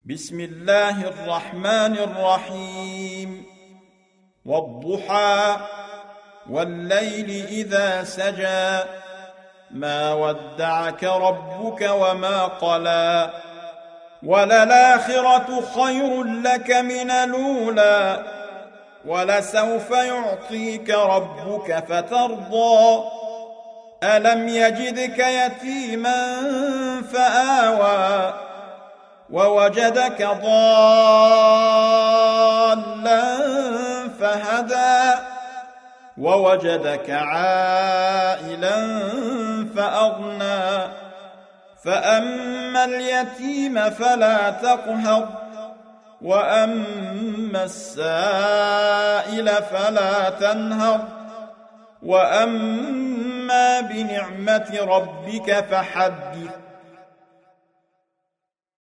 بسم الله الرحمن الرحيم والضحى والليل إذا سجى ما ودعك ربك وما قلى وللآخرة خير لك من الأولى ولسوف يعطيك ربك فترضى ألم يجدك يتيما فآوى ووجدك ضالا فهدى ووجدك عائلا فأغنى فأما اليتيم فلا تقهر وأما السائل فلا تنهر وأما بنعمة ربك فحدث